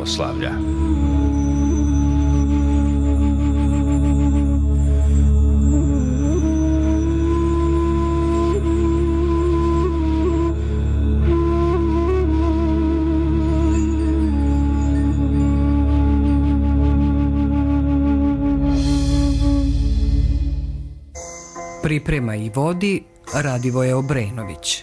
pravoslavlja. Priprema i vodi Radivoje Obrenović.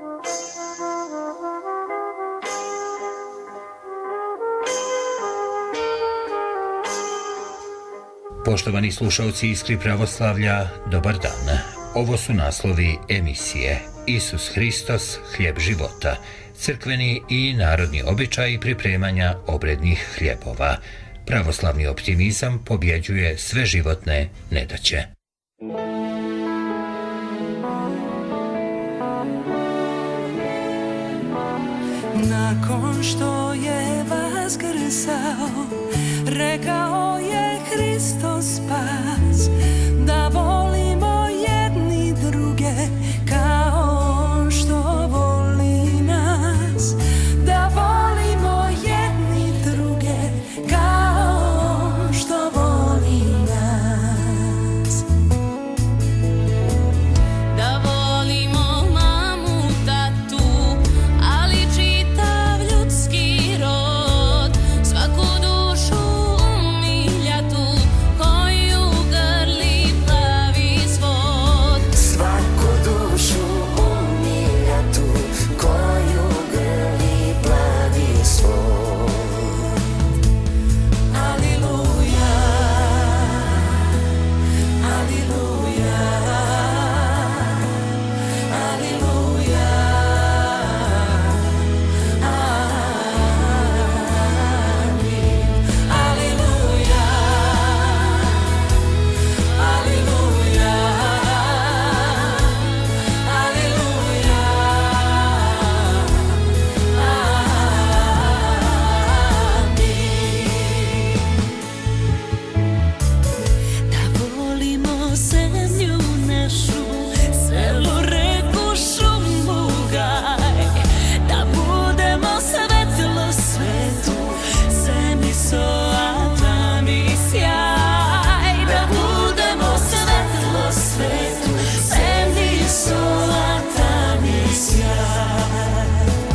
Poštovani slušalci Iskri pravoslavlja, dobar dan. Ovo su naslovi emisije Isus Hristos, hljeb života, crkveni i narodni običaji pripremanja obrednih hljebova. Pravoslavni optimizam pobjeđuje sve životne nedaće. Nakon što je vaskrsao, rekao je Hristos spas, da volimo jedni druge kao što voli nas, da volimo jedni druge kao što voli nas, da volimo mamu, tatu, ali čitav ljudski rod, svaku dušu umiljatu koju grli plavi svod, svaku dušu umiljatu koju grli plavi svod. Aleluja, aleluja, aleluja, amin. Aleluja, aleluja, aleluja, amin. Da volimo zemlju našu, selo, reku, šumu, gaj, da budemo svetlo svetu, zemlji soata mi sjaj, da budemo svetlo svetu, zemlji soata mi sjaj.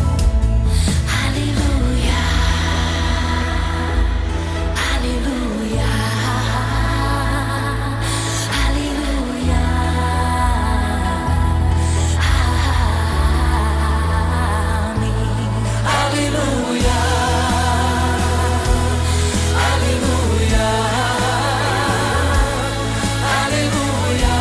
Aleluja, aleluja, aleluja, amin. Aleluja, aleluja, aleluja,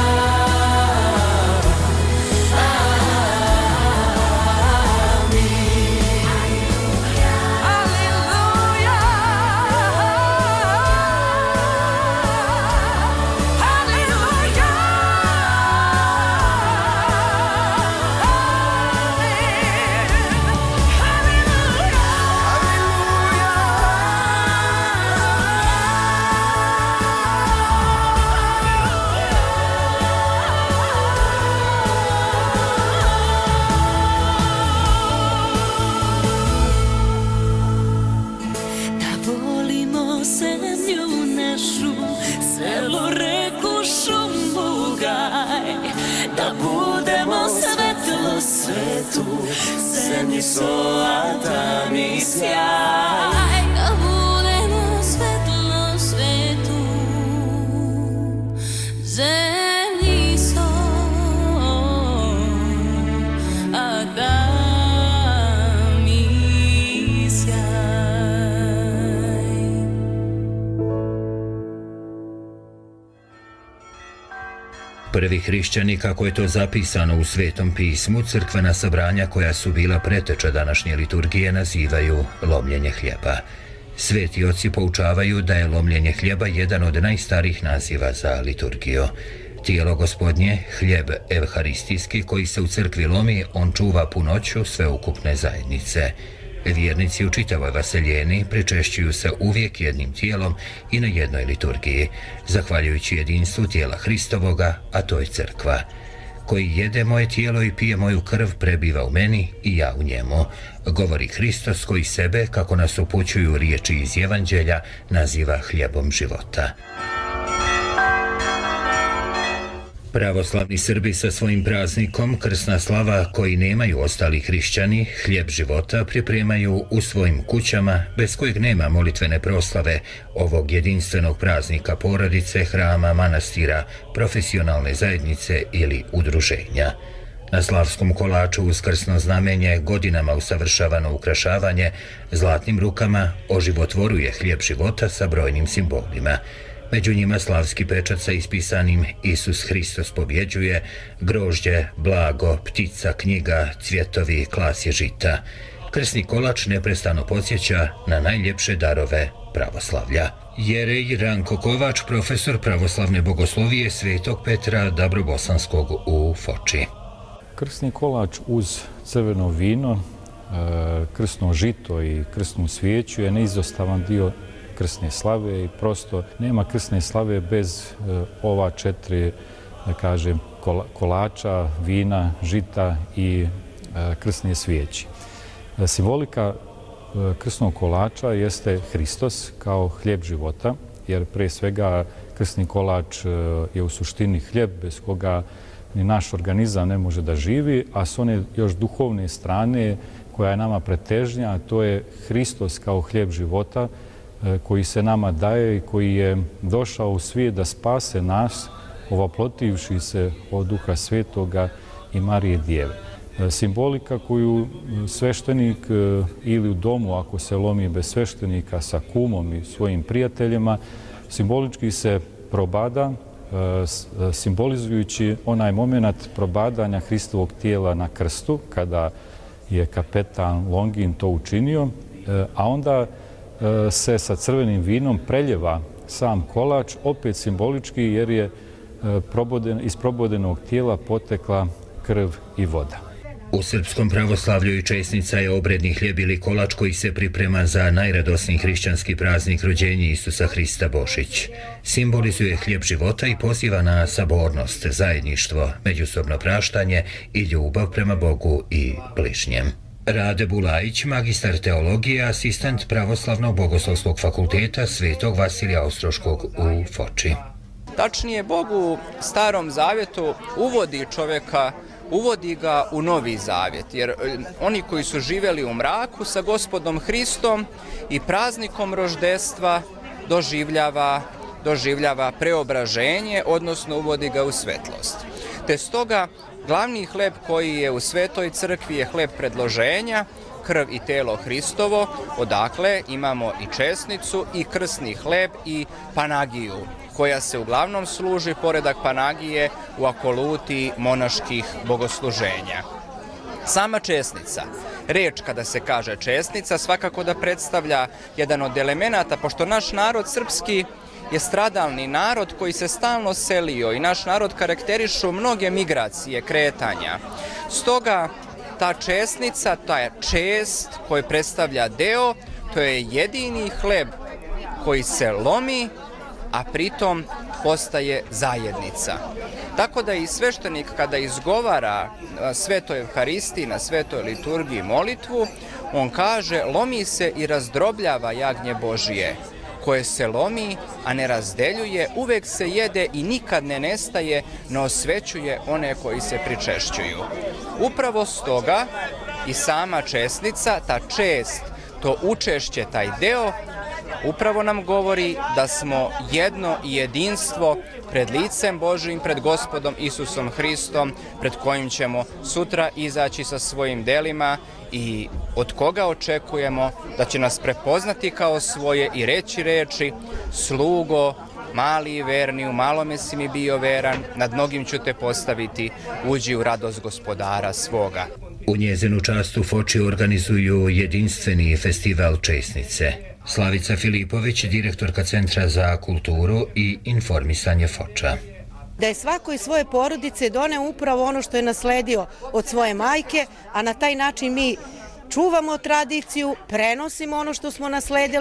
da volimo zemlju našu, selo, reku, šumu, gaj, da budemo svetlo svetu, zemlji soata mi sjaj, da budemo svetlo svetu, zemlji soata mi sjaj. Prvi hrišćani, kako je to zapisano u Svetom pismu, crkvena sabranja koja su bila preteča današnje liturgije nazivaju lomljenje hljeba. Sveti oci poučavaju da je lomljenje hljeba jedan od najstarijih naziva za liturgiju. Tijelo Gospodnje, hljeb evharistijski koji se u crkvi lomi, on čuva punoću sveukupne zajednice. Vjernici u čitavoj vaseljeni pričešćuju se uvijek jednim tijelom i na jednoj liturgiji, zahvaljujući jedinstvu tijela Hristovoga, a to je crkva. koji jede moje tijelo i pije moju krv prebiva u meni i ja u njemu, govori Hristos koji sebe, kako nas upućuju riječi iz Evanđelja, naziva hljebom života. Pravoslavni Srbi sa svojim praznikom Krsna slava, koji nemaju ostali hrišćani, hljeb života pripremaju u svojim kućama, bez kojeg nema molitvene proslave ovog jedinstvenog praznika porodice, hrama, manastira, profesionalne zajednice ili udruženja. Na slavskom kolaču uz krsno znamenje, godinama usavršavano ukrašavanje, zlatnim rukama oživotvoruje hljeb života sa brojnim simbolima. Među njima slavski pečat sa ispisanim Isus Hristos pobjeđuje, grožđe, blago, ptica, knjiga, cvjetovi, klasje žita. Krsni kolač neprestano podsjeća na najljepše darove pravoslavlja. Jerej Ranko Kovač, profesor pravoslavne bogoslovije Svetog Petra Dabrobosanskog u Foči. Krsni kolač uz crveno vino, krsno žito i krsnu svijeću je neizostavan dio krsne slave i prosto nema krsne slave bez ova 4, da kažem, kolača, vina, žita i krsne svijeći. Simbolika krsnog kolača jeste Hristos kao hljeb života, jer pre svega krsni kolač je u suštini hljeb bez koga ni naš organizam ne može da živi, a s one još duhovne strane koja je nama pretežnja, a to je Hristos kao hljeb života, koji se nama daje i koji je došao u svijet da spase nas, ovoplotivši se od Duha Svetoga i Marije Djeve. Simbolika koju sveštenik ili u domu, ako se lomi bez sveštenika, sa kumom i svojim prijateljima, simbolički se probada, simbolizujući onaj moment probadanja Hristovog tijela na krstu, kada je kapetan Longin to učinio, a onda se sa crvenim vinom preljeva sam kolač, opet simbolički, jer je iz probodenog tijela potekla krv i voda. U srpskom pravoslavlju i česnica je obredni hljeb ili kolač koji se priprema za najradosniji hrišćanski praznik rođenja Isusa Hrista Božić. Simbolizuje hljeb života i poziva na sabornost, zajedništvo, međusobno praštanje i ljubav prema Bogu i bližnjem. Rade Bulajić, magistar teologije, asistent Pravoslavnog bogoslovskog fakulteta Svetog Vasilija Ostroškog u Foči. Tačnije, Bog u Starom Zavjetu uvodi ga u Novi Zavjet, jer oni koji su živjeli u mraku sa Gospodom Hristom i praznikom roždestva doživljava preobraženje, odnosno uvodi ga u svetlost. Te stoga glavni hleb koji je u Svetoj crkvi je hleb predloženja, krv i telo Hristovo, odakle imamo i česnicu i krsni hleb i panagiju, koja se uglavnom služi poredak panagije u akoluti monaških bogosluženja. Sama česnica, reč kada se kaže česnica, svakako da predstavlja jedan od elemenata, pošto naš narod srpski je stradalni narod koji se stalno selio i naš narod karakterišu mnoge migracije, kretanja. Stoga ta česnica, ta čest koji predstavlja deo, to je jedini hleb koji se lomi, a pritom postaje zajednica. Tako da i sveštenik kada izgovara Svetoj Evharistiji, na Svetoj liturgiji molitvu, on kaže: lomi se i razdrobljava jagnje Božije, koje se lomi, a ne razdeljuje, uvek se jede i nikad ne nestaje, no osvećuje one koji se pričešćuju. Upravo stoga i sama česnica, ta čest, to učešće, taj deo, upravo nam govori da smo jedno i jedinstvo pred licem Božijim, pred Gospodom Isusom Hristom, pred kojim ćemo sutra izaći sa svojim delima i od koga očekujemo da će nas prepoznati kao svoje i reći reči: slugo, mali i verni, u malome si mi bio veran, nad mnogim ću te postaviti, uđi u radost gospodara svoga. U njezinu čast u Foči organizuju jedinstveni festival česnice. Slavica Filipović, direktorka Centra za kulturu i informisanje Foča. Da je svako iz svoje porodice doneo upravo ono što je nasledio od svoje majke, a na taj način mi čuvamo tradiciju, prenosimo ono što smo nasledili.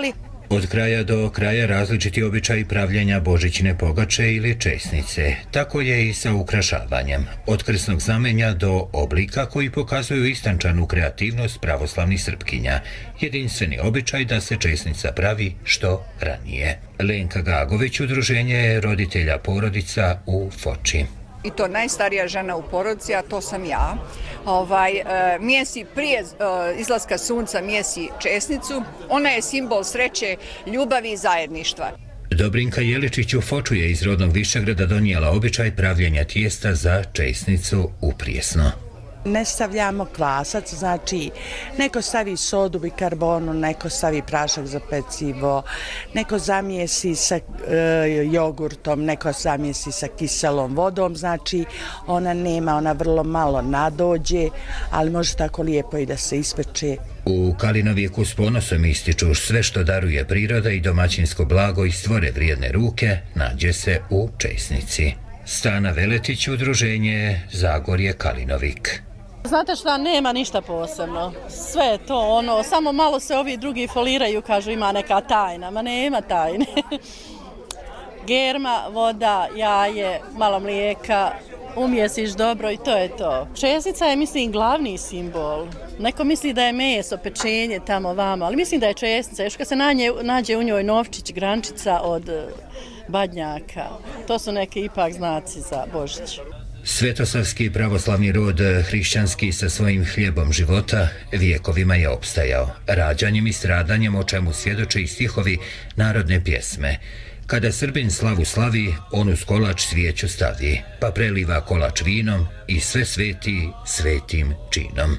Od kraja do kraja različiti običaji pravljenja božićne pogače ili česnice. Tako je i sa ukrašavanjem. Od krsnog znamenja do oblika koji pokazuju istančanu kreativnost pravoslavnih Srpkinja. Jedinstveni običaj da se česnica pravi što ranije. Lenka Gagović, udruženje roditelja porodica u Foči. I to najstarija žena u porodici, a to sam ja. Mjesi prije izlaska sunca mjesi česnicu. Ona je simbol sreće, ljubavi i zajedništva. Dobrinka Jeličić u Foču je iz rodnog Višegrada donijela običaj pravljenja tijesta za česnicu u Prijesno. Ne stavljamo kvasac, znači neko stavi sodu, bikarbonu, neko stavi prašak za pecivo, neko zamijesi sa jogurtom, neko zamijesi sa kiselom vodom, znači ona vrlo malo nadođe, ali može tako lijepo i da se ispeče. U Kalinovijeku s ponosom ističu sve što daruje priroda i domaćinsko blago i stvore vrijedne ruke, nađe se u česnici. Stana Veletić, udruženje Zagorje Kalinovik. Znate šta, nema ništa posebno. Sve je to samo malo se ovi drugi foliraju, kažu ima neka tajna, ma nema tajne. Germa, voda, jaje, malo mlijeka, umjesiš dobro i to je to. Česnica je, mislim, glavni simbol. Neko misli da je meso, pečenje tamo vamo, ali mislim da je česnica. Još kad se nađe u njoj novčić, grančica od badnjaka, to su neke ipak znaci za Božić. Svetosavski pravoslavni rod hrišćanski sa svojim hljebom života vijekovima je opstajao, rađanjem i stradanjem, o čemu svjedoče i stihovi narodne pjesme. Kada Srbin slavu slavi, on uz kolač svijeću stavi, pa preliva kolač vinom i sve sveti svetim činom.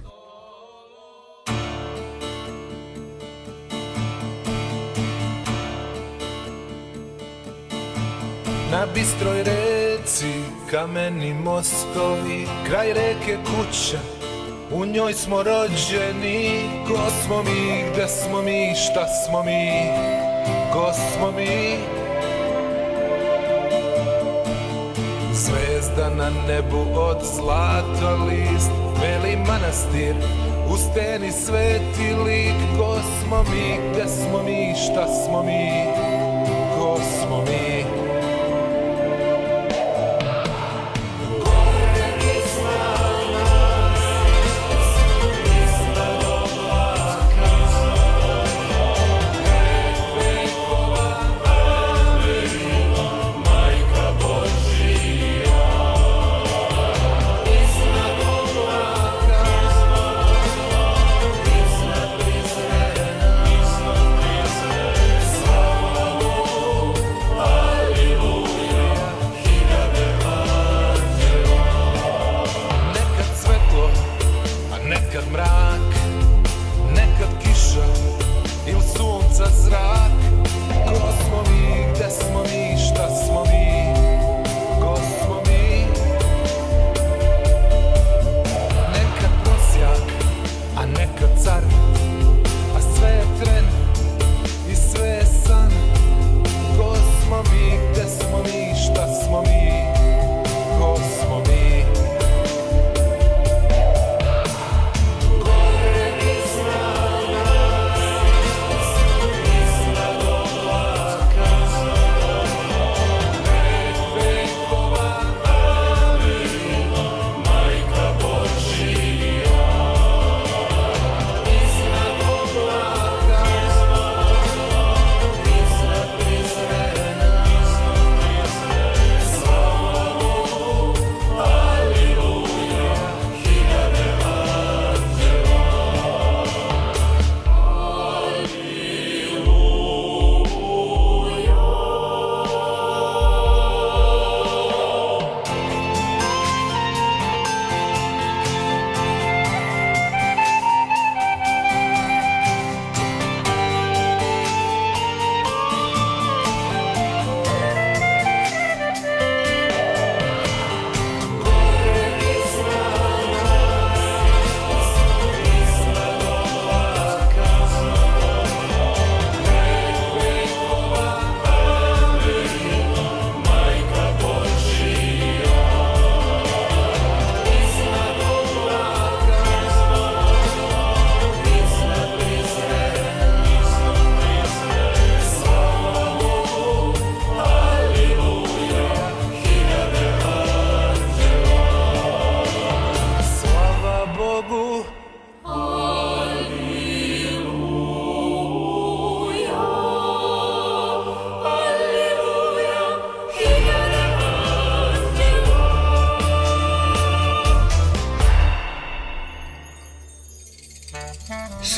Na bistroj reci, kameni mostovi, kraj reke kuća, u njoj smo rođeni. Ko smo mi, gde smo mi, šta smo mi, ko smo mi? Zvezda na nebu od zlata list, Beli Manastir, u steni sveti lik. Ko smo mi, gde smo mi, šta smo mi, ko smo mi?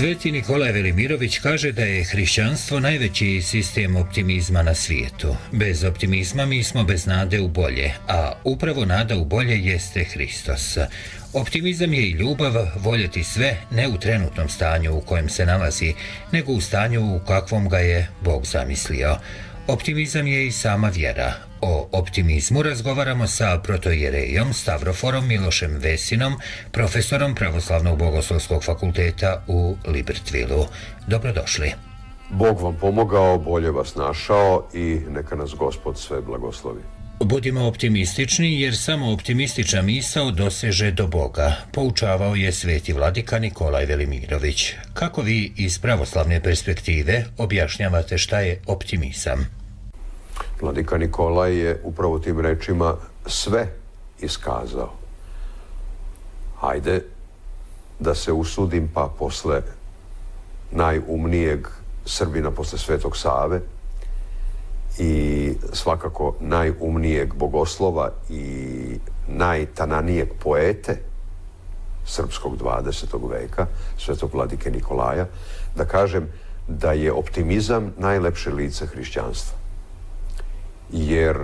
Sveti Nikolaj Velimirović kaže da je hrišćanstvo najveći sistem optimizma na svijetu. Bez optimizma mi smo bez nade u bolje, a upravo nada u bolje jeste Hristos. Optimizam je i ljubav, voljeti sve ne u trenutnom stanju u kojem se nalazi, nego u stanju u kakvom ga je Bog zamislio. Optimizam je i sama vjera. O optimizmu razgovaramo sa protoijerejom Stavroforom Milošem Vesinom, profesorom Pravoslavnog bogoslovskog fakulteta u Libertvilu. Dobrodošli. Bog vam pomogao, bolje vas našao i neka nas Gospod sve blagoslovi. Budimo optimistični jer samo optimistična misao doseže do Boga, poučavao je sveti vladika Nikolaj Velimirović. Kako vi iz pravoslavne perspektive objašnjavate šta je optimizam? Vladika Nikolaj je upravo tim rečima sve iskazao. Hajde da se usudim pa posle najumnijeg Srbina posle Svetog Save i svakako najumnijeg bogoslova i najtananijeg poete srpskog 20. veka, svetog vladike Nikolaja, da kažem da je optimizam najlepše lice hrišćanstva. Jer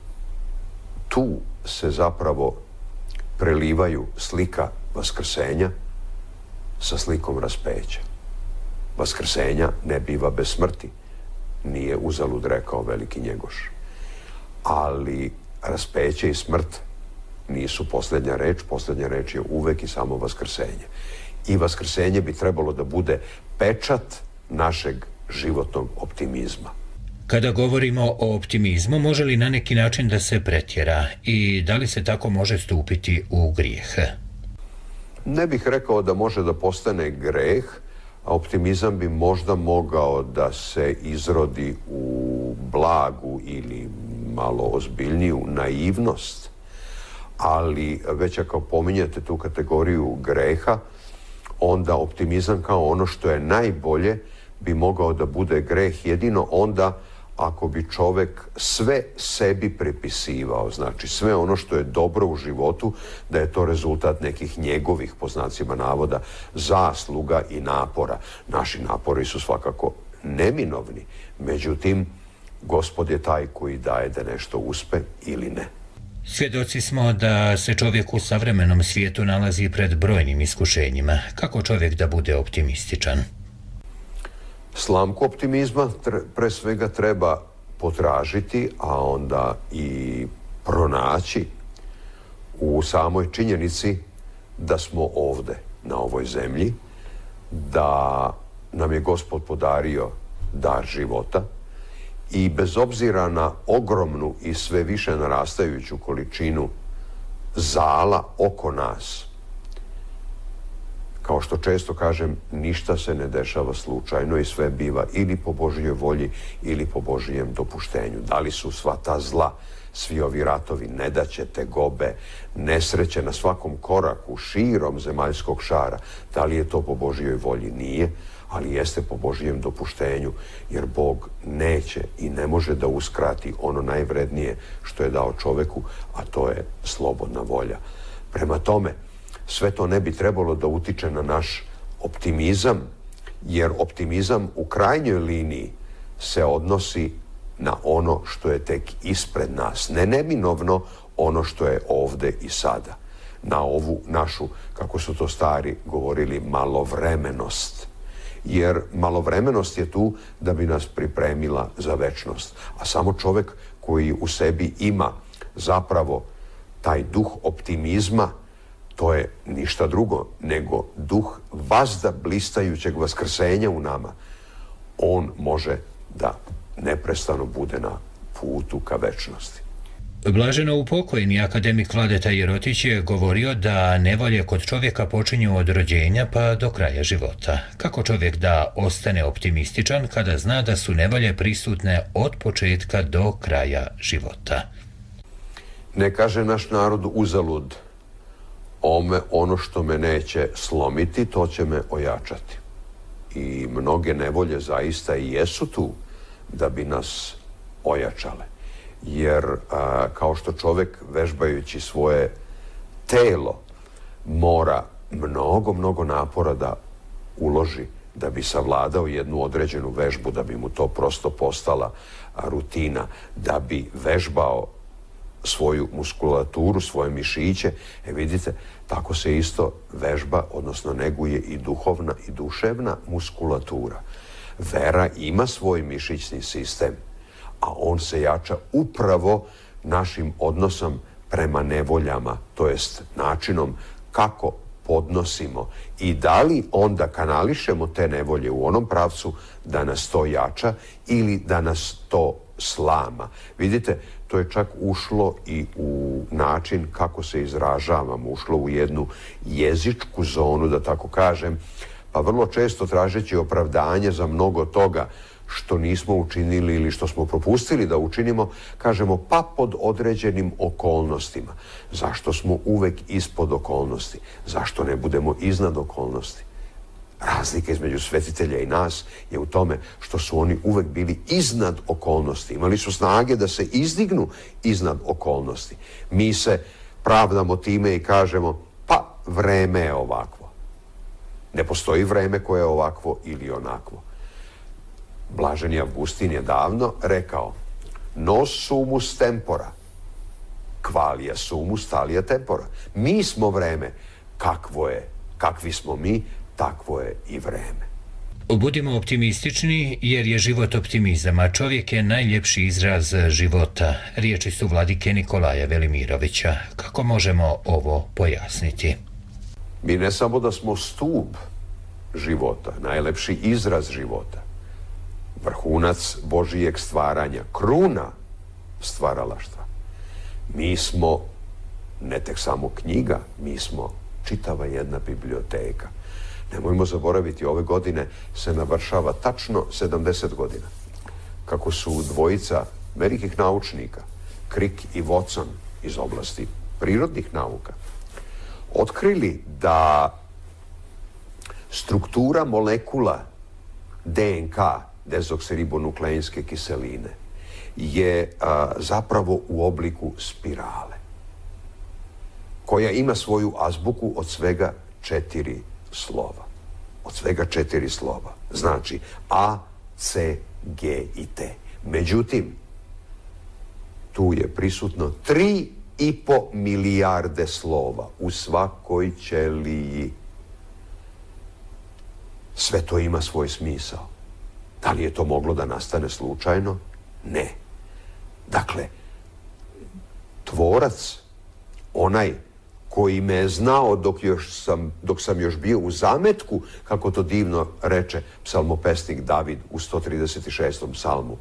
tu se zapravo prelivaju slika vaskrsenja sa slikom raspeća. Vaskrsenja ne biva bez smrti, nije uzalud rekao veliki Njegoš. Ali raspeće i smrt nisu posljednja reč je uvek i samo vaskrsenje. I vaskrsenje bi trebalo da bude pečat našeg životnog optimizma. Kada govorimo o optimizmu, može li na neki način da se pretjera i da li se tako može stupiti u grijeh? Ne bih rekao da može da postane greh, a optimizam bi možda mogao da se izrodi u blagu ili malo ozbiljniju naivnost, ali već ako pominjate tu kategoriju greha, onda optimizam kao ono što je najbolje bi mogao da bude greh jedino onda ako bi čovek sve sebi pripisivao, znači sve ono što je dobro u životu, da je to rezultat nekih njegovih, po znacima navoda, zasluga i napora. Naši napori su svakako neminovni, međutim, Gospod je taj koji daje da nešto uspe ili ne. Svjedoci smo da se čovjek u savremenom svijetu nalazi pred brojnim iskušenjima. Kako čovjek da bude optimističan? Slamku optimizma pre svega treba potražiti, a onda i pronaći u samoj činjenici da smo ovde, na ovoj zemlji, da nam je Gospod podario dar života i bez obzira na ogromnu i sve više narastajuću količinu zala oko nas, kao što često kažem, ništa se ne dešava slučajno i sve biva ili po Božjoj volji ili po Božjem dopuštenju. Da li su sva ta zla, svi ovi ratovi, nedaće, tegobe, nesreće na svakom koraku, širom zemaljskog šara, da li je to po Božjoj volji? Nije, ali jeste po Božjem dopuštenju, jer Bog neće i ne može da uskrati ono najvrednije što je dao čoveku, a to je slobodna volja. Prema tome, sve to ne bi trebalo da utiče na naš optimizam, jer optimizam u krajnjoj liniji se odnosi na ono što je tek ispred nas. Ne neminovno ono što je ovde i sada. Na ovu našu, kako su to stari govorili, malovremenost. Jer malovremenost je tu da bi nas pripremila za večnost. A samo čovek koji u sebi ima zapravo taj duh optimizma, to je ništa drugo nego duh vazda blistajućeg vaskrsenja u nama. On može da neprestano bude na putu ka večnosti. Blaženo upokojeni akademik Vladeta Jerotić je govorio da nevolje kod čovjeka počinju od rođenja pa do kraja života. Kako čovjek da ostane optimističan kada zna da su nevolje prisutne od početka do kraja života? Ne kaže naš narod uzalud, ono što me neće slomiti, to će me ojačati. I mnoge nevolje zaista i jesu tu da bi nas ojačale. Jer kao što čovek vežbajući svoje telo mora mnogo napora da uloži da bi savladao jednu određenu vežbu, da bi mu to prosto postala rutina, da bi vežbao svoju muskulaturu, svoje mišiće, vidite, tako se isto vežba, odnosno neguje i duhovna i duševna muskulatura. Vera ima svoj mišićni sistem, a on se jača upravo našim odnosom prema nevoljama, to jest načinom kako podnosimo i da li onda kanališemo te nevolje u onom pravcu da nas to jača ili da nas to slama. Vidite, to je čak ušlo i u način kako se izražavamo, ušlo u jednu jezičku zonu, da tako kažem, pa vrlo često tražeći opravdanje za mnogo toga što nismo učinili ili što smo propustili da učinimo, kažemo pa pod određenim okolnostima. Zašto smo uvek ispod okolnosti? Zašto ne budemo iznad okolnosti? Razlika između svetitelja i nas je u tome što su oni uvek bili iznad okolnosti. Imali su snage da se izdignu iznad okolnosti. Mi se pravdamo time i kažemo pa vreme je ovakvo. Ne postoji vreme koje je ovakvo ili onakvo. Blaženi Avgustin je davno rekao nos sumus tempora, qualia sumus talia tempora. Mi smo vreme, kakvo je, kakvi smo mi, takvo je i vreme. Budimo optimistični jer je život optimizam, a čovjek je najljepši izraz života. Riječi su vladike Nikolaja Velimirovića. Kako možemo ovo pojasniti? Mi ne samo da smo stub života, najlepši izraz života, vrhunac Božijeg stvaranja, kruna stvaralaštva. Mi smo ne tek samo knjiga, mi smo čitava jedna biblioteka. Nemojmo zaboraviti, ove godine se navršava tačno 70 godina. Kako su dvojica velikih naučnika, Crick i Watson iz oblasti prirodnih nauka, otkrili da struktura molekula DNK, dezoksiribonukleinske kiseline, je zapravo u obliku spirale, koja ima svoju azbuku od svega 4 slova. Od svega 4 slova. Znači A, C, G i T. Međutim, tu je prisutno 3,5 milijarde slova u svakoj ćeliji. Sve to ima svoj smisao. Da li je to moglo da nastane slučajno? Ne. Dakle, tvorac, onaj koji me je znao dok sam još bio u zametku, kako to divno reče psalmopesnik David u 136. psalmu,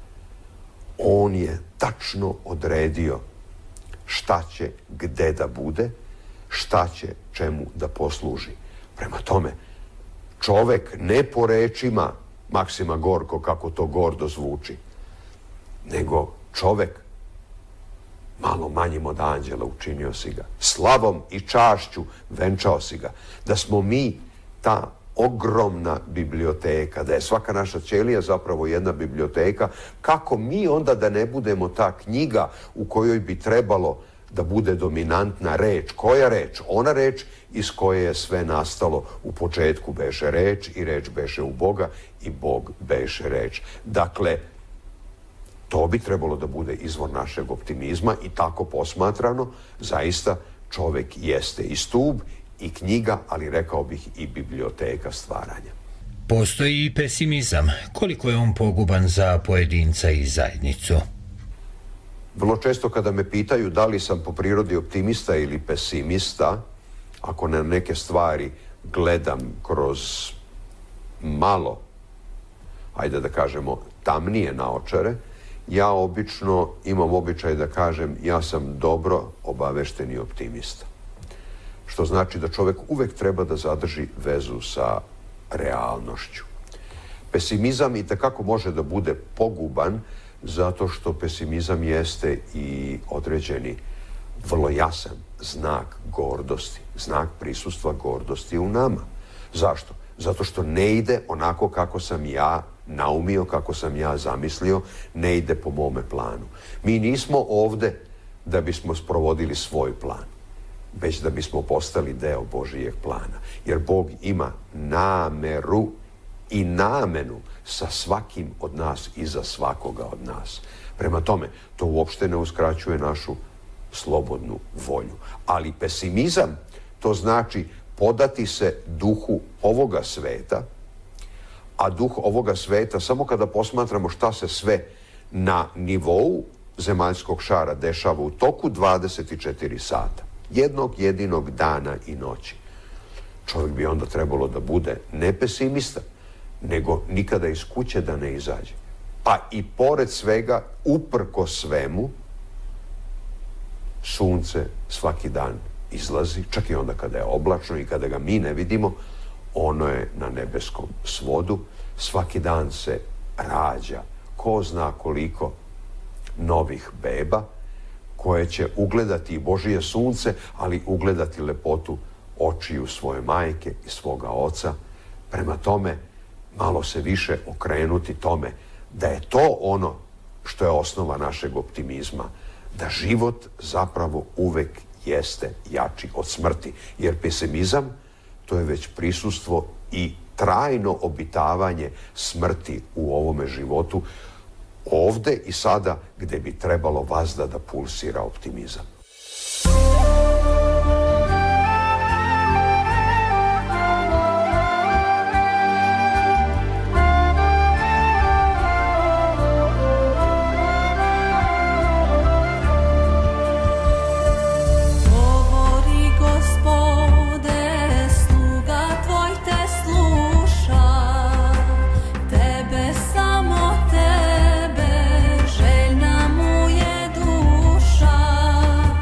on je tačno odredio šta će gde da bude, šta će čemu da posluži. Prema tome, čovek ne po rečima Maksima Gorko, kako to gordo zvuči, nego čovek malo manjim od anđela učinio si ga. Slavom i čašću venčao si ga. Da smo mi ta ogromna biblioteka, da je svaka naša ćelija zapravo jedna biblioteka, kako mi onda da ne budemo ta knjiga u kojoj bi trebalo da bude dominantna reč. Koja reč? Ona reč iz koje je sve nastalo. U početku beše reč i reč beše u Boga i Bog beše reč. Dakle, to bi trebalo da bude izvor našeg optimizma i tako posmatrano, zaista čovek jeste i stub i knjiga, ali rekao bih i biblioteka stvaranja. Postoji i pesimizam. Koliko je on poguban za pojedinca i zajednicu? Vrlo često kada me pitaju da li sam po prirodi optimista ili pesimista, ako na neke stvari gledam kroz malo, ajde da kažemo, tamnije naočare, ja obično imam običaj da kažem ja sam dobro obavešteni optimista. Što znači da čovek uvek treba da zadrži vezu sa realnošću. Pesimizam i takako može da bude poguban zato što pesimizam jeste i određeni vrlo jasan znak gordosti, znak prisustva gordosti u nama. Zašto? Zato što ne ide onako kako sam ja naumio, kako sam ja zamislio, ne ide po mome planu. Mi nismo ovde da bismo sprovodili svoj plan, već da bismo postali deo Božijeg plana. Jer Bog ima nameru i namenu sa svakim od nas i za svakoga od nas. Prema tome, to uopšte ne uskraćuje našu slobodnu volju. Ali pesimizam, to znači podati se duhu ovoga sveta, a duh ovoga sveta, samo kada posmatramo šta se sve na nivou zemaljskog šara dešava u toku 24 sata, jednog jedinog dana i noći, čovjek bi onda trebalo da bude ne pesimista, nego nikada iz kuće da ne izađe. Pa i pored svega, uprko svemu, sunce svaki dan izlazi, čak i onda kada je oblačno i kada ga mi ne vidimo, ono je na nebeskom svodu, svaki dan se rađa ko zna koliko novih beba koje će ugledati i Božije sunce, ali ugledati lepotu očiju svoje majke i svoga oca. Prema tome, malo se više okrenuti tome da je to ono što je osnova našeg optimizma, da život zapravo uvek jeste jači od smrti. Jer pesimizam, to je već prisustvo i trajno obitavanje smrti u ovome životu, ovde i sada gde bi trebalo vazda da pulsira optimizam. Tebe, željna mu je duša.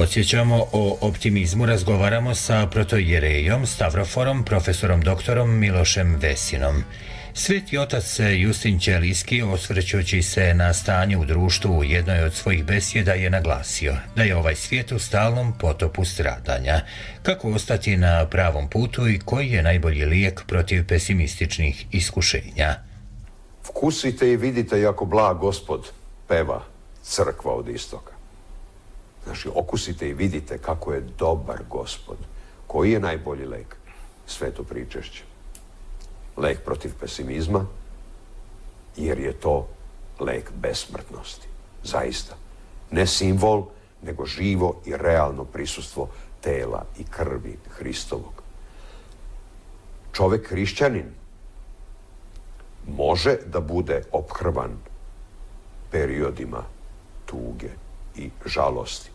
Podsjećamo, o optimizmu razgovaramo sa protoijerejom Stavroforom, profesorom doktorom Milošem Vesinom. Sveti otac Justin Ćelijski, osvrćući se na stanje u društvu u jednoj od svojih besjeda, je naglasio da je ovaj svijet u stalnom potopu stradanja. Kako ostati na pravom putu i koji je najbolji lijek protiv pesimističnih iskušenja? Vkusite i vidite jako blag Gospod, peva crkva od istoka. Znači, okusite i vidite kako je dobar Gospod. Koji je najbolji lek? Sveto pričešće. Lek protiv pesimizma, jer je to lek besmrtnosti. Zaista. Ne simbol, nego živo i realno prisustvo tela i krvi Hristovog. Čovek hrišćanin može da bude ophrvan periodima tuge i žalosti.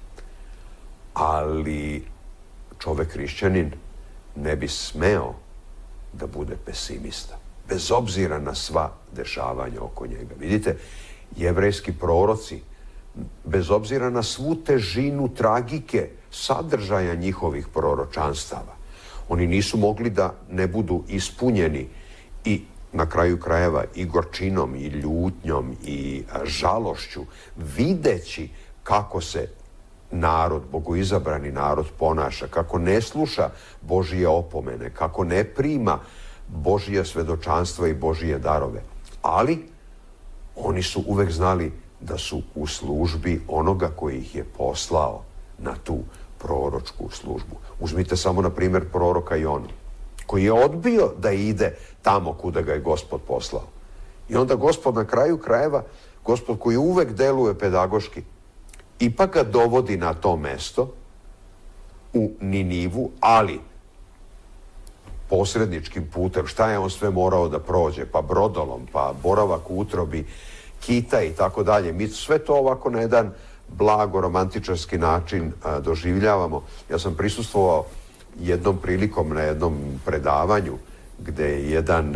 Ali čovek hrišćanin ne bi smeo da bude pesimista, bez obzira na sva dešavanja oko njega. Vidite, jevrejski proroci, bez obzira na svu težinu tragike sadržaja njihovih proročanstava, oni nisu mogli da ne budu ispunjeni i na kraju krajeva i gorčinom, i ljutnjom, i žalošću, videći kako se narod, bogoizabrani narod ponaša, kako ne sluša Božije opomene, kako ne prima Božije svedočanstva i Božije darove. Ali oni su uvek znali da su u službi onoga koji ih je poslao na tu proročku službu. Uzmite samo, na primjer, proroka Jonu, koji je odbio da ide tamo kuda ga je Gospod poslao. I onda Gospod na kraju krajeva, Gospod koji uvek deluje pedagoški, ipak ga dovodi na to mesto u Ninivu, ali posredničkim putem. Šta je on sve morao da prođe? Pa brodolom, pa boravak u utrobi kita i tako dalje. Mi sve to ovako na jedan blago romantičarski način doživljavamo. Ja sam prisustvovao jednom prilikom na jednom predavanju gde je jedan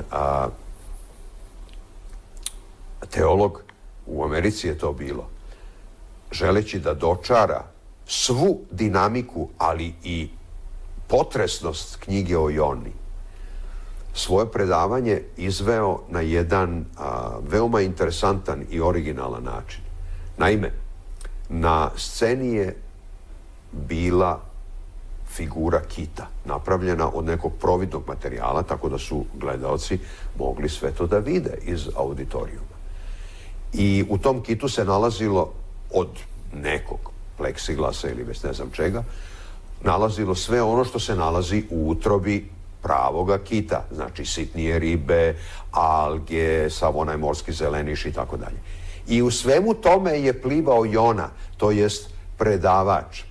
teolog, u Americi je to bilo, želeći da dočara svu dinamiku, ali i potresnost knjige o Joni, svoje predavanje izveo na jedan veoma interesantan i originalan način. Naime, na sceni je bila figura kita, napravljena od nekog providnog materijala, tako da su gledaoci mogli sve to da vide iz auditorijuma. I u tom kitu se nalazilo od nekog pleksiglasa ili već ne znam čega, nalazilo sve ono što se nalazi u utrobi pravoga kita. Znači sitnije ribe, alge, sav onaj morski zeleniš i tako dalje. I u svemu tome je plivao Jona, to jest predavač,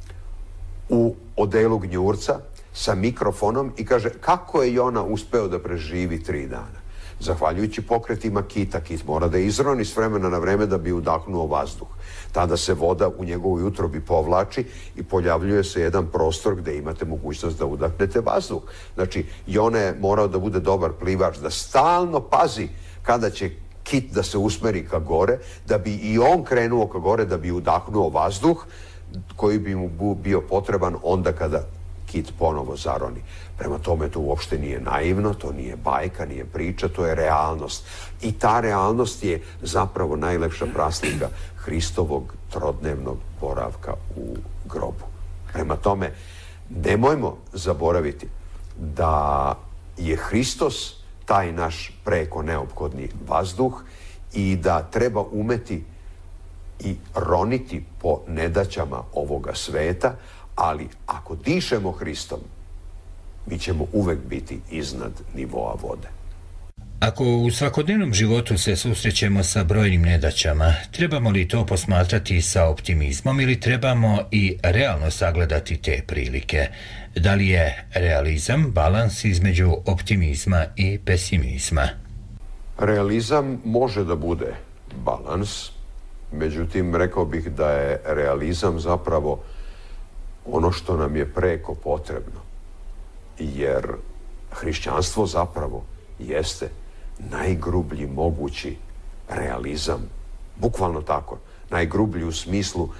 u odelu gnjurca sa mikrofonom i kaže kako je Jona uspeo da preživi 3 dana. Zahvaljujući pokretima kita, kit mora da izroni s vremena na vreme da bi udahnuo vazduh. Tada se voda u njegovoj utrobi povlači i pojavljuje se jedan prostor gde imate mogućnost da udahnete vazduh. Znači, Jona je morao da bude dobar plivač, da stalno pazi kada će kit da se usmeri ka gore, da bi i on krenuo ka gore, da bi udahnuo vazduh koji bi mu bio potreban onda kada kit ponovo zaroni. Prema tome, to uopšte nije naivno, to nije bajka, nije priča, to je realnost. I ta realnost je zapravo najlepša praslika Hristovog trodnevnog boravka u grobu. Prema tome, nemojmo zaboraviti da je Hristos taj naš preko neophodni vazduh i da treba umeti i roniti po nedaćama ovoga sveta, ali ako dišemo Hristom, mi ćemo uvek biti iznad nivoa vode. Ako u svakodnevnom životu se susrećemo sa brojnim nedaćama, trebamo li to posmatrati sa optimizmom ili trebamo i realno sagledati te prilike? Da li je realizam balans između optimizma i pesimizma? Realizam može da bude balans, međutim, rekao bih da je realizam zapravo ono što nam je preko potrebno. Jer hrišćanstvo zapravo jeste najgrublji mogući realizam. Bukvalno tako. Najgrublji u smislu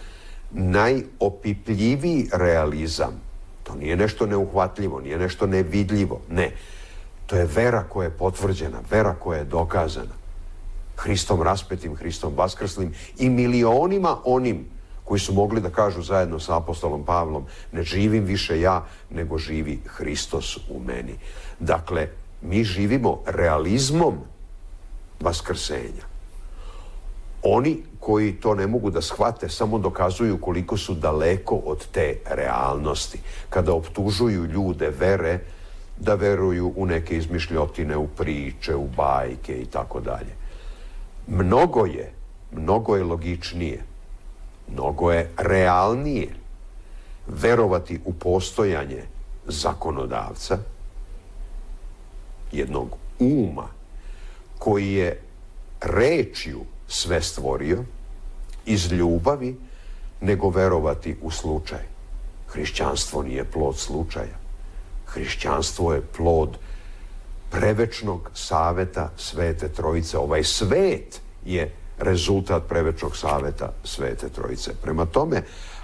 najopipljiviji realizam. To nije nešto neuhvatljivo, nije nešto nevidljivo, ne. To je vera koja je potvrđena, vera koja je dokazana. Hristom raspetim, Hristom vaskrslim i milionima onim koji su mogli da kažu zajedno sa apostolom Pavlom: ne živim više ja, nego živi Hristos u meni. Dakle, mi živimo realizmom vaskrsenja. Oni koji to ne mogu da shvate samo dokazuju koliko su daleko od te realnosti. Kada optužuju ljude vere, da veruju u neke izmišljotine, u priče, u bajke i tako dalje. Mnogo je logičnije, mnogo je realnije verovati u postojanje zakonodavca, jednog uma koji je rečju sve stvorio iz ljubavi, nego verovati u slučaj. Hrišćanstvo nije plod slučaja. Hrišćanstvo je plod prevečnog saveta Svete Trojice. Ovaj svet je rezultat prevečnog saveta Svete Trojice. Prema tome,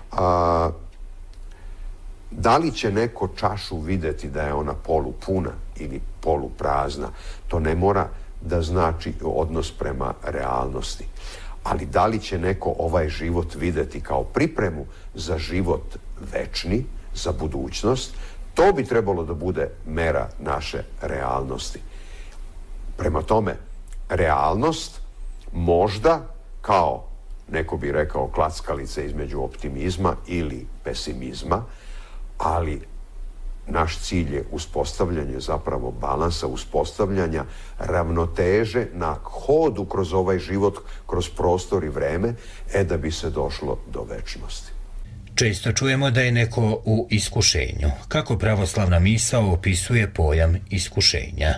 da li će neko čašu videti da je ona polupuna ili poluprazna, to ne mora da znači odnos prema realnosti. Ali da li će neko ovaj život videti kao pripremu za život večni, za budućnost, to bi trebalo da bude mera naše realnosti. Prema tome, realnost možda kao, neko bi rekao, klackalice između optimizma ili pesimizma, ali naš cilj je uspostavljanje zapravo balansa, uspostavljanja ravnoteže na hodu kroz ovaj život, kroz prostor i vreme, da bi se došlo do večnosti. Često čujemo da je neko u iskušenju. Kako pravoslavna misao opisuje pojam iskušenja?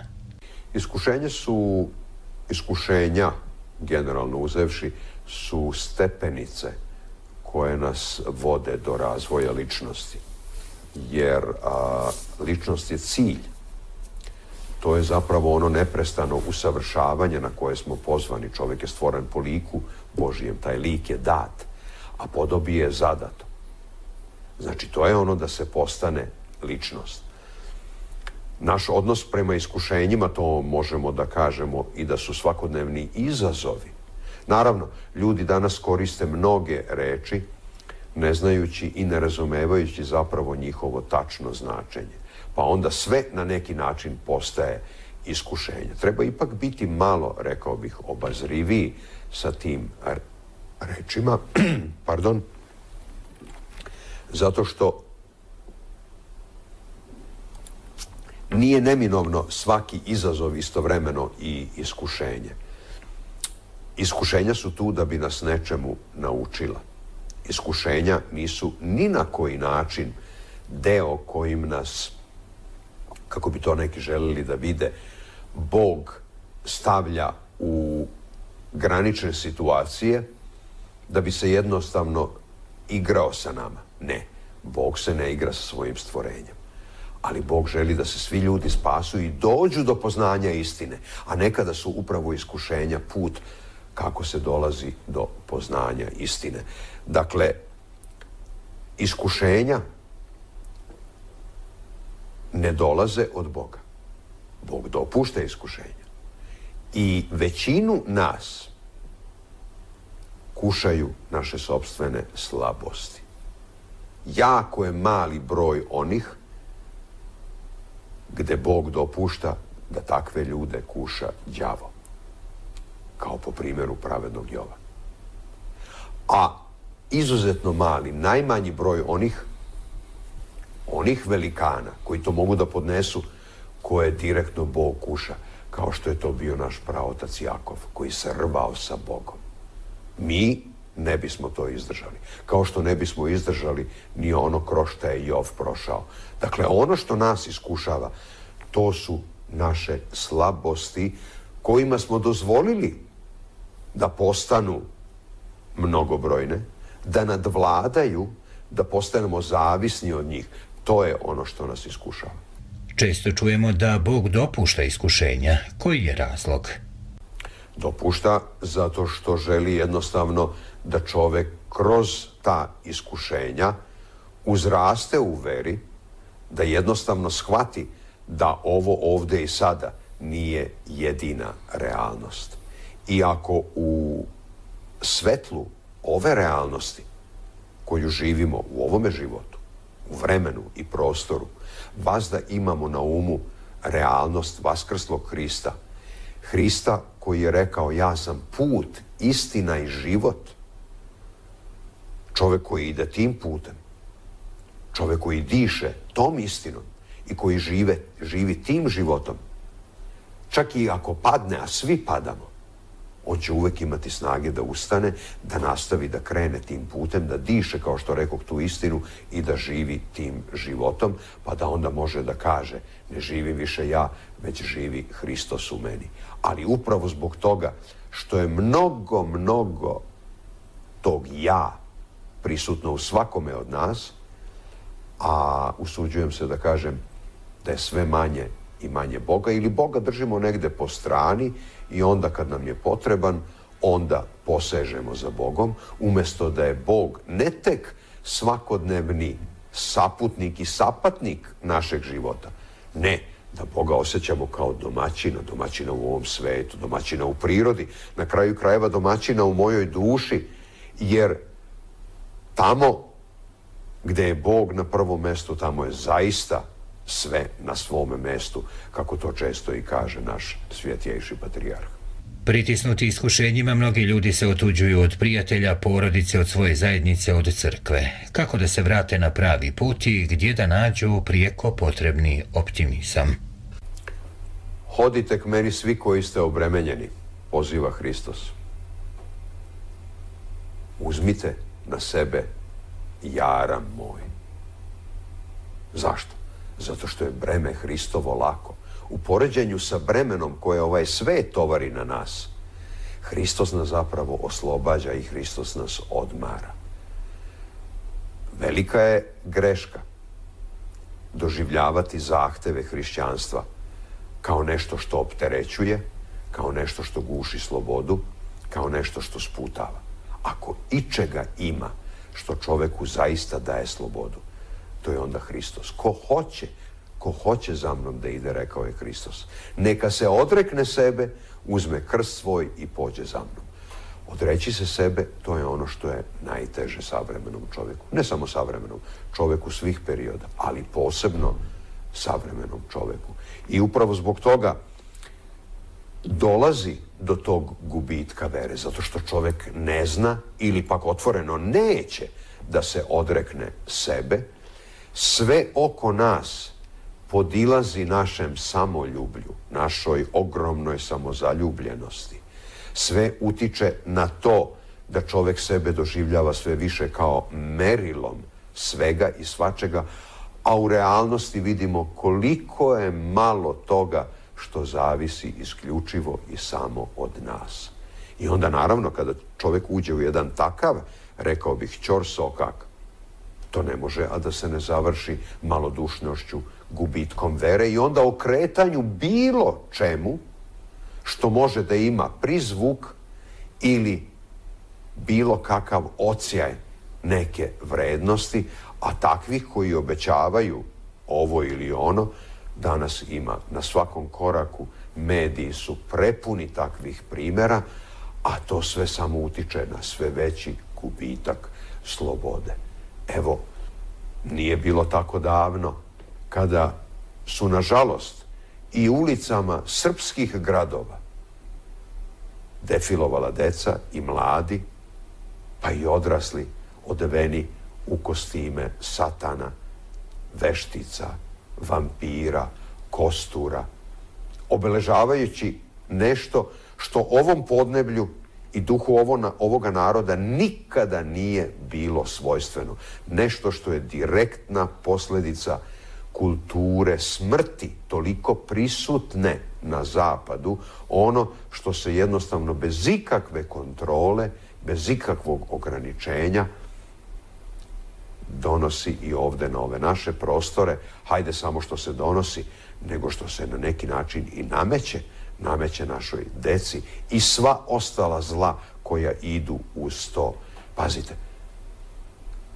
Iskušenja, generalno uzevši, su stepenice koje nas vode do razvoja ličnosti. Jer ličnost je cilj. To je zapravo ono neprestano usavršavanje na koje smo pozvani. Čovjek je stvoren po liku Božijem, taj lik je dat, a podobi je zadato. Znači, to je ono da se postane ličnost. Naš odnos prema iskušenjima, to možemo da kažemo i da su svakodnevni izazovi. Naravno, ljudi danas koriste mnoge reči, ne znajući i ne razumevajući zapravo njihovo tačno značenje. Pa onda sve na neki način postaje iskušenje. Treba ipak biti malo, rekao bih, obazriviji sa tim rečima, pardon, zato što nije neminovno svaki izazov istovremeno i iskušenje. Iskušenja su tu da bi nas nečemu naučila. Iskušenja nisu ni na koji način deo kojim nas, kako bi to neki želeli da vide, Bog stavlja u granične situacije da bi se jednostavno igrao sa nama. Ne, Bog se ne igra sa svojim stvorenjem. Ali Bog želi da se svi ljudi spasu i dođu do poznanja istine. A nekada su upravo iskušenja put kako se dolazi do poznanja istine. Dakle, iskušenja ne dolaze od Boga. Bog dopušta iskušenja. I većinu nas kušaju naše sopstvene slabosti. Jako je mali broj onih gde Bog dopušta da takve ljude kuša đavo. Kao po primjeru pravednog Jova. A izuzetno mali, najmanji broj onih velikana koji to mogu da podnesu, koje direktno Bog kuša, kao što je to bio naš praotac Jakov, koji se rvao sa Bogom. Mi ne bismo to izdržali. Kao što ne bismo izdržali ni ono kroz što je Jov prošao. Dakle, ono što nas iskušava, to su naše slabosti kojima smo dozvolili da postanu mnogobrojne, da nadvladaju, da postanemo zavisni od njih. To je ono što nas iskušava. Često čujemo da Bog dopušta iskušenja. Koji je razlog? Dopušta zato što želi jednostavno da čovek kroz ta iskušenja uzraste u veri, da jednostavno shvati da ovo ovde i sada nije jedina realnost. I ako u svetlu ove realnosti koju živimo u ovome životu, u vremenu i prostoru, vazda imamo na umu realnost vaskrslog Hrista, Hrista koji je rekao ja sam put, istina i život, čovek koji ide tim putem, čovek koji diše tom istinom i koji živi tim životom, čak i ako padne, a svi padamo, on će uvek imati snage da ustane, da nastavi da krene tim putem, da diše, kao što rekoh, tu istinu i da živi tim životom, pa da onda može da kaže ne živim više ja, već živi Hristos u meni. Ali upravo zbog toga što je mnogo tog ja prisutno u svakome od nas, a usuđujem se da kažem da je sve manje i manje Boga, ili Boga držimo negde po strani i onda kad nam je potreban, onda posežemo za Bogom, umjesto da je Bog ne tek svakodnevni saputnik i sapatnik našeg života. Ne, da Boga osjećamo kao domaćina u ovom svetu, domaćina u prirodi, na kraju krajeva domaćina u mojoj duši, jer tamo gde je Bog na prvom mestu, tamo je zaista sve na svome mestu, kako to često i kaže naš svjetjejši patrijarh. Pritisnuti iskušenjima, mnogi ljudi se otuđuju od prijatelja, porodice, od svoje zajednice, od crkve. Kako da se vrate na pravi put i gdje da nađu prijeko potrebni optimizam? Hodite k meni svi koji ste obremenjeni, poziva Hristos. Uzmite na sebe jaram moj. Zašto? Zato što je breme Hristovo lako. U poređenju sa bremenom koje ovaj svet tovari na nas, Hristos nas zapravo oslobađa i Hristos nas odmara. Velika je greška doživljavati zahteve hrišćanstva kao nešto što opterećuje, kao nešto što guši slobodu, kao nešto što sputava. Ako ičega ima što čoveku zaista daje slobodu, to je onda Hristos. Ko hoće za mnom da ide, rekao je Hristos, neka se odrekne sebe, uzme krst svoj i pođe za mnom. Odreći se sebe, to je ono što je najteže savremenom čoveku. Ne samo savremenom, čoveku svih perioda, ali posebno savremenom čoveku. I upravo zbog toga dolazi do tog gubitka vere, zato što čovek ne zna ili pak otvoreno neće da se odrekne sebe. Sve oko nas podilazi našem samoljublju, našoj ogromnoj samozaljubljenosti. Sve utiče na to da čovek sebe doživljava sve više kao merilom svega i svačega, a u realnosti vidimo koliko je malo toga što zavisi isključivo i samo od nas. I onda naravno kada čovek uđe u jedan takav, rekao bih, ćorsokak, to ne može, a da se ne završi malodušnošću, gubitkom vere i onda okretanju bilo čemu što može da ima prizvuk ili bilo kakav odsjaj neke vrednosti, a takvih koji obećavaju ovo ili ono, danas ima na svakom koraku. Mediji su prepuni takvih primjera, a to sve samo utiče na sve veći gubitak slobode. Evo, nije bilo tako davno kada su, nažalost, i ulicama srpskih gradova defilovala deca i mladi, pa i odrasli, odeveni u kostime satana, veštica, vampira, kostura, obeležavajući nešto što ovom podneblju i duhu ovoga naroda nikada nije bilo svojstveno. Nešto što je direktna posljedica kulture smrti, toliko prisutne na zapadu, ono što se jednostavno bez ikakve kontrole, bez ikakvog ograničenja donosi i ovde na ove naše prostore. Hajde samo što se donosi, nego što se na neki način i nameće našoj deci i sva ostala zla koja idu uz to. Pazite,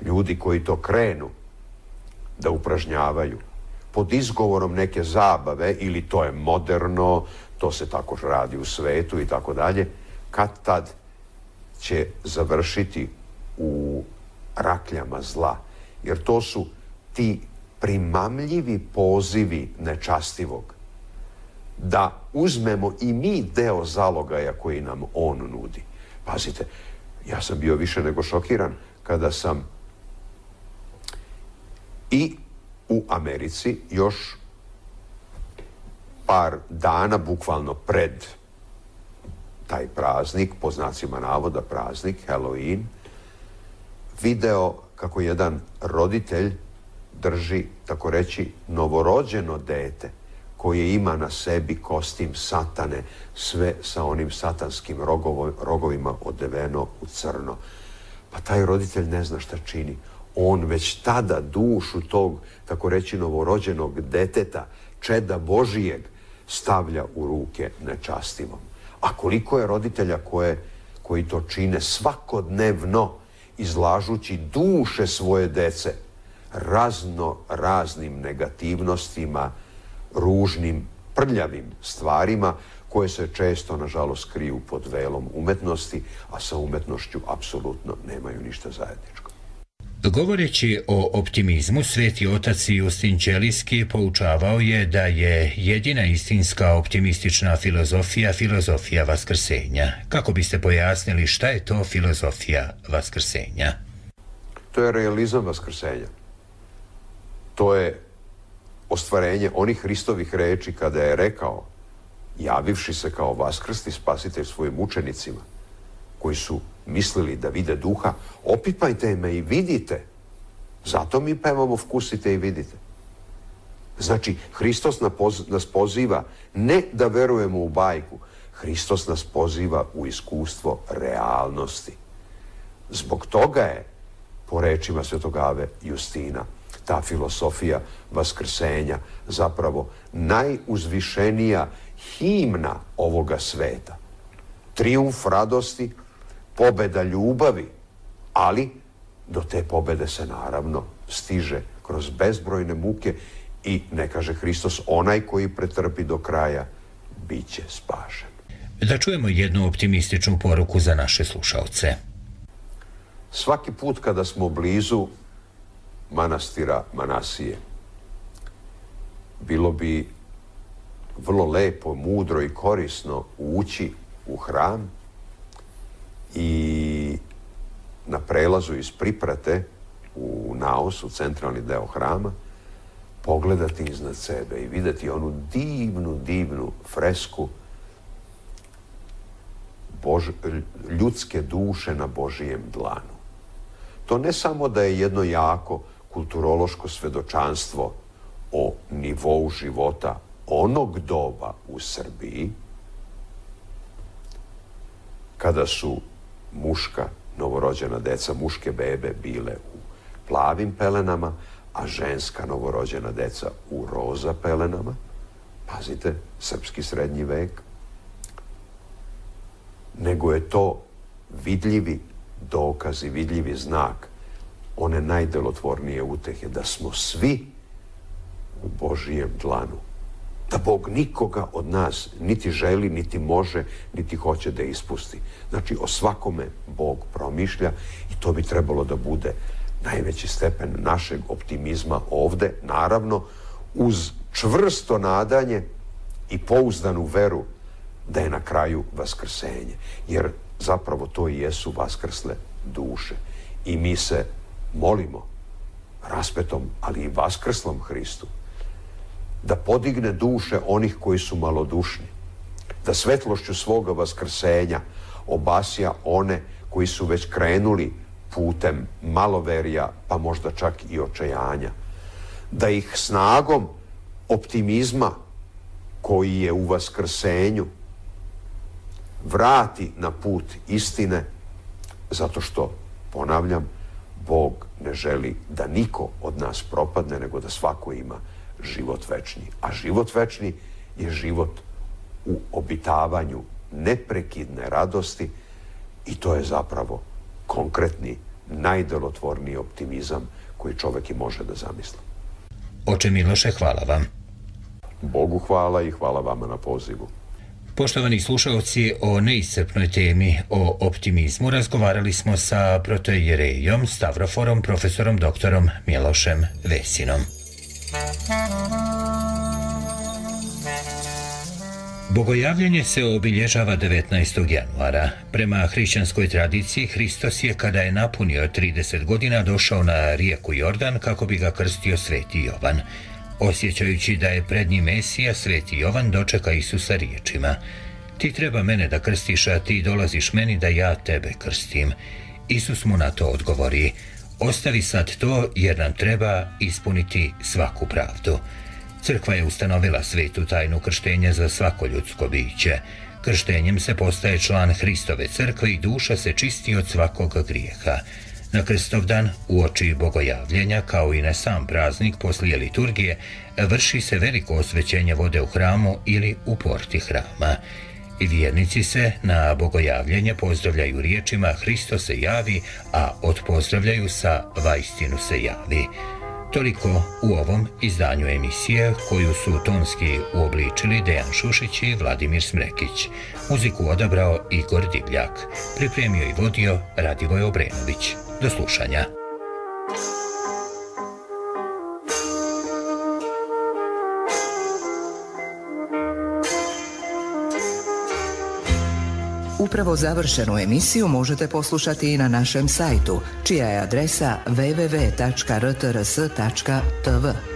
ljudi koji to krenu da upražnjavaju pod izgovorom neke zabave ili to je moderno, to se tako radi u svetu i tako dalje, kad tad će završiti u rakljama zla. Jer to su ti primamljivi pozivi nečastivog da uzmemo i mi deo zalogaja koji nam on nudi. Pazite, ja sam bio više nego šokiran kada sam i u Americi još par dana, bukvalno pred taj praznik, po znacima navoda praznik, Halloween, video kako jedan roditelj drži, tako reći, novorođeno dete koje ima na sebi kostim satane, sve sa onim satanskim rogovima odeveno u crno. Pa taj roditelj ne zna šta čini. On već tada dušu tog, tako reći, novorođenog deteta, čeda Božijeg, stavlja u ruke nečastivom. A koliko je roditelja koji to čine svakodnevno, izlažući duše svoje dece raznim negativnostima, ružnim, prljavim stvarima koje se često, nažalost, kriju pod velom umetnosti, a sa umetnošću apsolutno nemaju ništa zajedničko. Govoreći o optimizmu, Sveti otac Justin Ćelijski poučavao je da je jedina istinska optimistična filozofija filozofija vaskrsenja. Kako biste pojasnili šta je to filozofija vaskrsenja? To je realizam vaskrsenja. To je ostvarenje onih Hristovih reči kada je rekao, javivši se kao vaskrsni spasitelj svojim učenicima, koji su mislili da vide duha, opipajte me i vidite. Zato mi pevamo vkusite i vidite. Znači, Hristos nas poziva ne da verujemo u bajku, Hristos nas poziva u iskustvo realnosti. Zbog toga je, po rečima Svetog Ave Justina, ta filosofija vaskrsenja zapravo najuzvišenija himna ovoga sveta. Trijumf radosti, pobeda ljubavi, ali do te pobede se naravno stiže kroz bezbrojne muke i ne kaže Hristos, onaj koji pretrpi do kraja, bit će spašen. Da čujemo jednu optimističnu poruku za naše slušalce. Svaki put kada smo blizu manastira Manasije, bilo bi vrlo lepo, mudro i korisno ući u hram i na prelazu iz Priprate u naos, u centralni deo hrama, pogledati iznad sebe i vidjeti onu divnu fresku ljudske duše na Božijem dlanu. To ne samo da je jedno jako kulturološko svedočanstvo o nivou života onog doba u Srbiji, kada su muška novorođena deca, muške bebe bile u plavim pelenama, a ženska novorođena deca u roza pelenama. Pazite, srpski srednji vek. Nego je to vidljivi dokaz i vidljivi znak one najdelotvornije utehe, da smo svi u Božijem dlanu. Da Bog nikoga od nas niti želi, niti može, niti hoće da ispusti. Znači, o svakome Bog promišlja i to bi trebalo da bude najveći stepen našeg optimizma ovde, naravno, uz čvrsto nadanje i pouzdanu veru da je na kraju vaskrsenje. Jer zapravo to i jesu vaskrsle duše. I mi se molimo raspetom, ali i vaskrslom Hristu, da podigne duše onih koji su malodušni, da svetlošću svoga vaskrsenja obasja one koji su već krenuli putem maloverja, pa možda čak i očajanja, da ih snagom optimizma koji je u vaskrsenju vrati na put istine, zato što, ponavljam, Bog ne želi da niko od nas propadne, nego da svako ima život večni. A život večni je život u obitavanju neprekidne radosti i to je zapravo konkretni najdelotvorniji optimizam koji čovek i može da zamisli. Oče Miloše, hvala vam. Bogu hvala i hvala vama na pozivu. Poštovani slušalci, o neiscrpnoj temi o optimizmu razgovarali smo sa protoijerejom, stavroforom, profesorom doktorom Milošem Vesinom. Bogojavljenje se obilježava 19. januara. Prema hrišćanskoj tradiciji, Hristos je, kada je napunio 30 godina, došao na rijeku Jordan kako bi ga krstio sveti Jovan. Osjećajući da je pred njim Mesija, sveti Jovan dočeka Isusa riječima: ti treba mene da krstiš, a ti dolaziš meni da ja tebe krstim. Isus mu na to odgovori: ostavi sad to, jer nam treba ispuniti svaku pravdu. Crkva je ustanovila svetu tajnu krštenja za svako ljudsko biće. Krštenjem se postaje član Hristove crkve i duša se čisti od svakog grijeha. Na Krstovdan, uoči bogojavljenja, kao i na sam praznik poslije liturgije, vrši se veliko osvećenje vode u hramu ili u porti hrama. I vjernici se na bogojavljenje pozdravljaju riječima: Hristo se javi, a odpozdravljaju sa vaistinu se javi. Toliko u ovom izdanju emisije, koju su tonski uobličili Dejan Šušić i Vladimir Smrekić. Muziku odabrao Igor Divljak. Pripremio i vodio Radivoj Obrenović. Do slušanja. Upravo završenu emisiju možete poslušati i na našem sajtu, čija je adresa www.rtrs.tv.